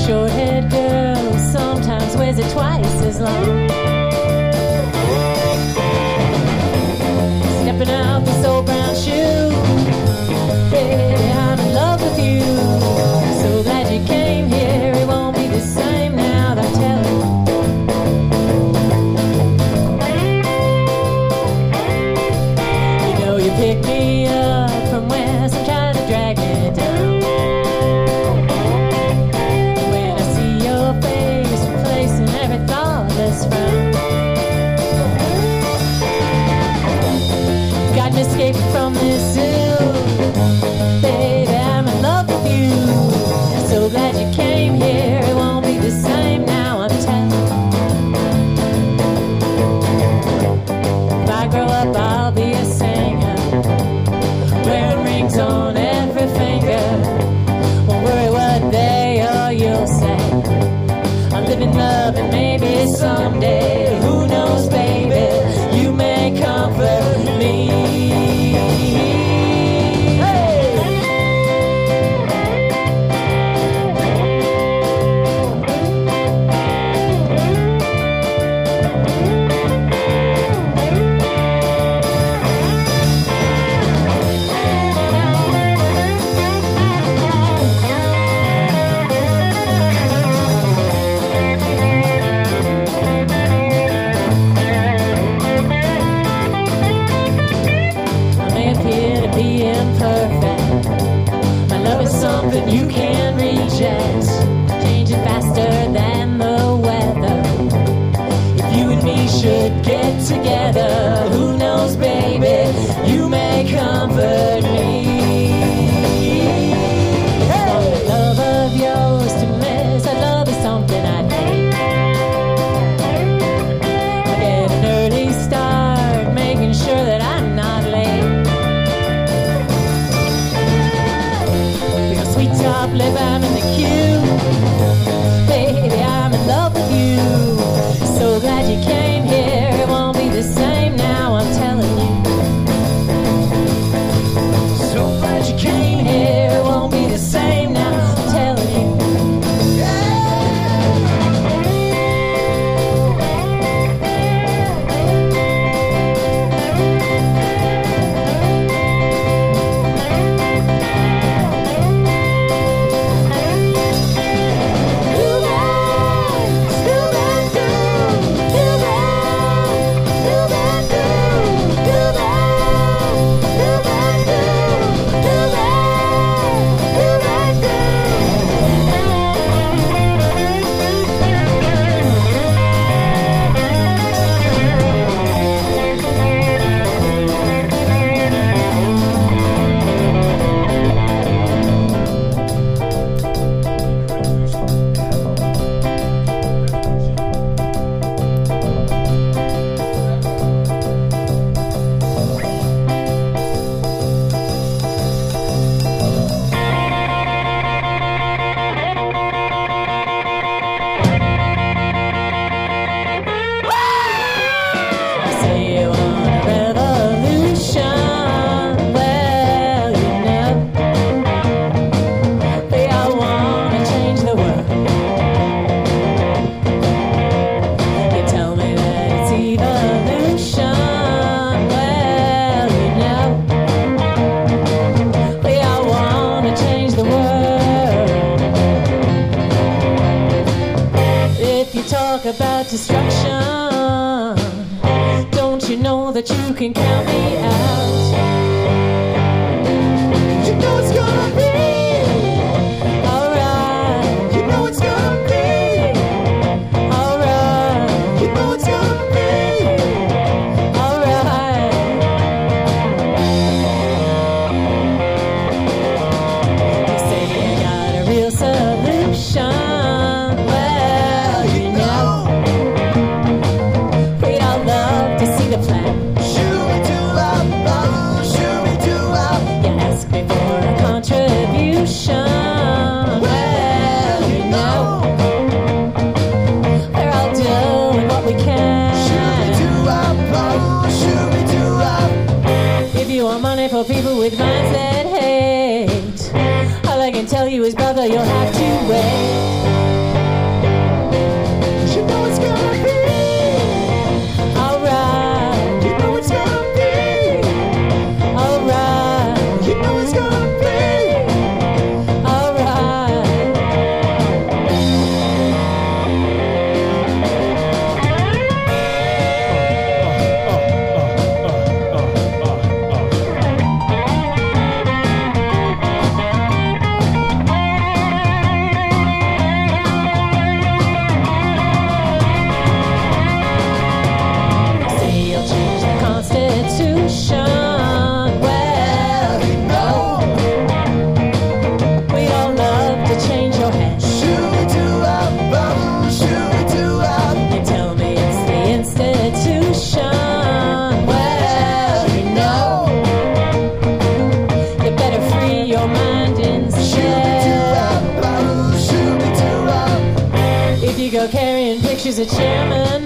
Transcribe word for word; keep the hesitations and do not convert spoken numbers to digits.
short-haired girl who sometimes wears it twice as long. Stepping out this old brown shoe, baby, I'm in love with you. So glad you came here, it won't be the same now, I'm telling you. You know you picked me up from where some trying to drag me down. When I see your face replacing every thoughtless frown, got me escaping from this zoo. Baby, I'm in love with you. So glad you came here. It won't be the same now, I'm telling you. If I grow up, I'll be a singer, wearing rings on every finger. Won't worry what they or you'll say. I'm living love and maybe someday, who knows, baby, you may comfort me. Something you can reject, changing faster than the weather. If you and me should get together, who knows, baby, you may comfort me. Hey! Love of yours to miss, I love is something I hate. I get an early start, making sure that I'm not late. Sweet top lip, I'm in the queue. Baby, I'm in love with you. So glad you came here. It won't be the same now, I'm telling you. So glad you came here. It won't be the same now, I'm telling you. About destruction, don't you know that you can count me out? You know it's gonna be alright. You know it's gonna be alright. You know it's gonna be alright. You say you got a real solution. For people with minds that hate, all I can tell you is, brother, you'll have to wait. go carrying pictures of chairmen.